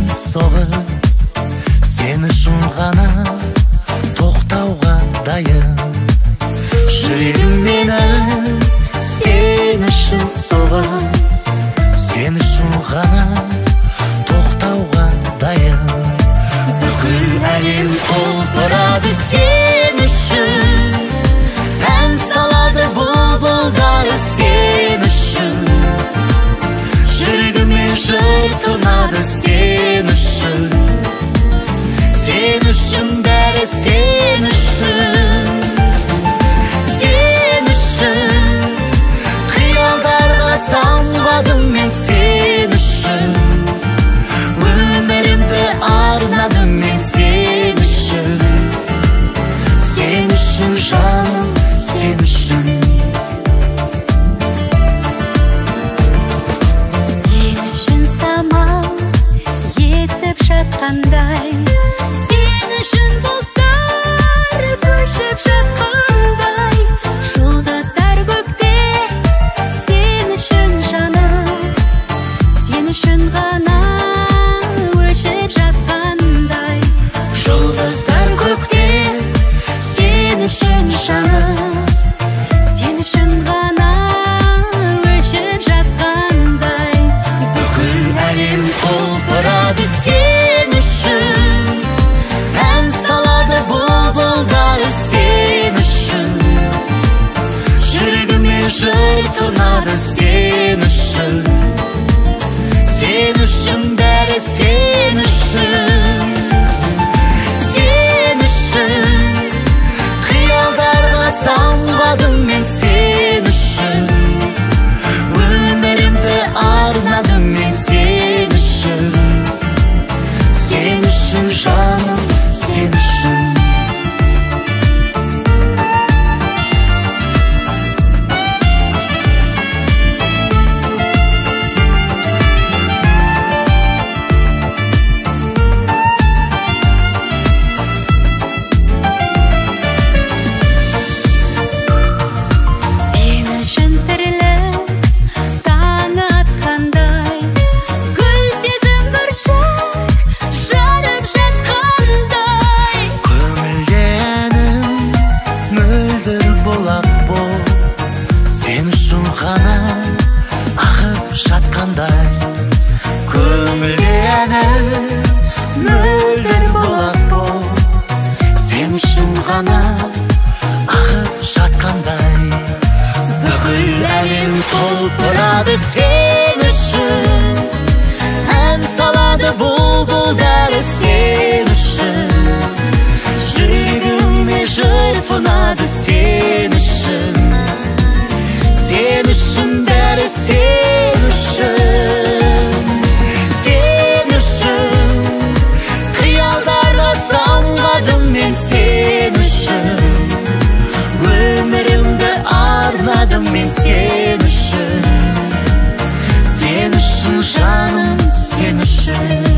соғып, сен үшін ғана тоқтауға дайын. Жүрегім мені сен үшін соғып, сен үшін ғана тоқтауға дайын. Бүкіл әлем құлпырады сен үшін, ән салады бұлбұлдары сен үшін. Жүрегіме жыр тұнады сен үшін, сен үшін бәрі сен үшін. Сен үшін қиялдарға самғадым мен сен үшін, өмірімді арнадым мен сен үшін. Сен үшін жаным, сен үшін. Сен үшін самал есіп жатқандай, сен үшін бұлттар көшіп жатқандай, жұлдыздар көкте сен үшін жаным, сен үшін ғана өшіп жатқандай. Жұлдыздар көкте сен үшін жаным, Сен үшін ғана өшіп жатқандай. бүкіл әлем құлпырады сен үшін, ән салады бұлбұлдары сен үшін. Жүрегіме жыр тұнады сен үшін, сен үшін бәрі сен үшін. Сен үшін қиялдарға самғадым мен сен үшін, өмірімді арнадым мен сен үшін. Сен үшін жаным, сен үшін. Сен үшін тірлік таң атқандай, гүл сезім бүршік жарып жатқандай. Көңілде әнім мөлдір бұлақ бол, сен үшін ғана ағып жатқандай. Көңілде әнім мөлдір бұлақ бол, сен үшін ғана ағып жатқандай. Бүкіл әлем құлпырады сен үшін, ән салады бұлбұлдары сен үшін. Жүрегіме жыр тұнады сен үшін, сен үшін бәрі сен үшін. Сен үшін қиялдарға самғадым мен сен үшін, өмірімді арнадым мен сен үшін. Сен үшін жаным, сен үшін.